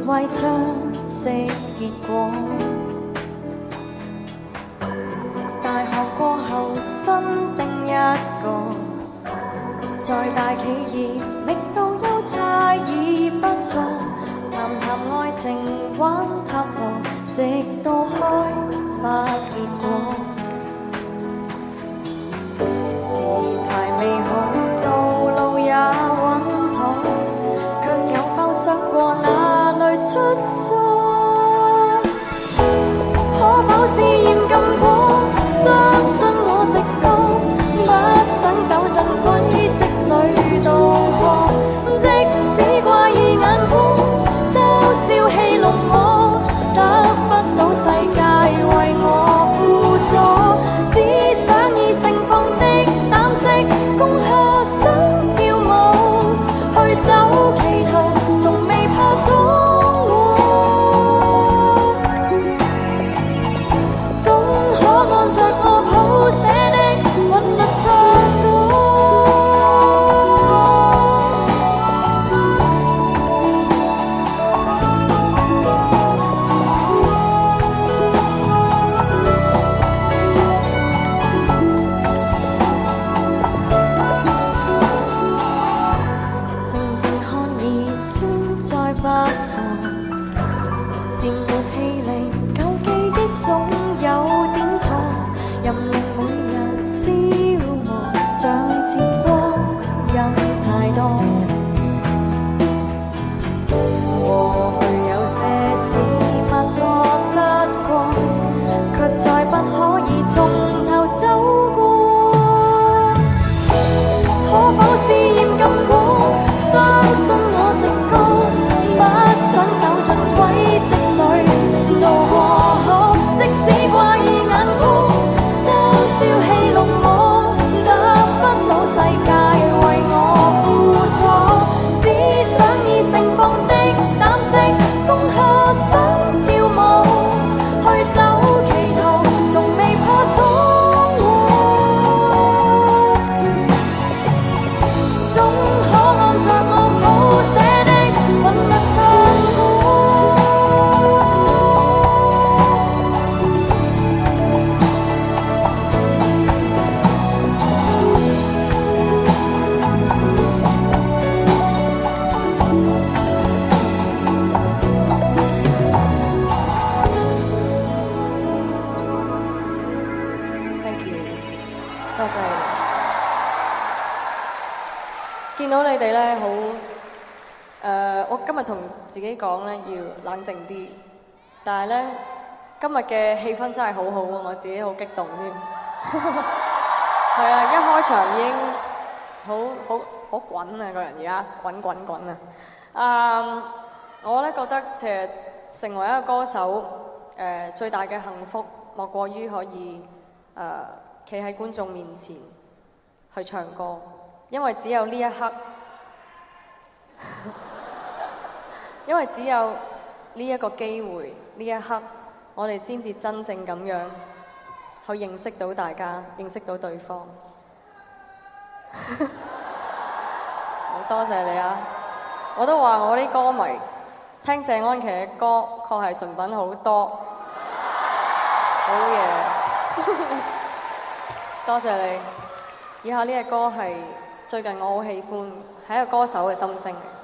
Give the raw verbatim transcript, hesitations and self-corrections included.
為將息結果。大學過後新定一個，在大企業覓到優差已不錯，談談愛情玩塔羅，直到開發結果。詞牌未好，道路也穩妥，卻有否想過哪裏出錯？可否試驗禁果？相信我直覺，不想走進軌跡裏度過。即使怪異眼光，嘲笑戲弄我，得不到世界為我輔助，只想以盛放的膽色攻下想跳舞，去走歧途，從未怕闖。 自己講咧要冷靜啲，但係咧今日嘅氣氛真係好好啊！我自己好激動添，係啊！一開場已經好好好滾啊！個人而家滾滾滾啊！啊，我咧覺得其實成為一個歌手，誒、呃、最大嘅幸福莫過於可以誒企喺觀眾面前去唱歌，因為只有呢一刻。因為只有呢一個機會，呢一刻，我哋先至真正咁樣去認識到大家，認識到對方。好多謝你啊！我都話我啲歌迷聽謝安琪嘅歌，確係純品好多。好嘢！多謝你。以下呢隻歌係最近我好喜歡，係一個歌手嘅心聲。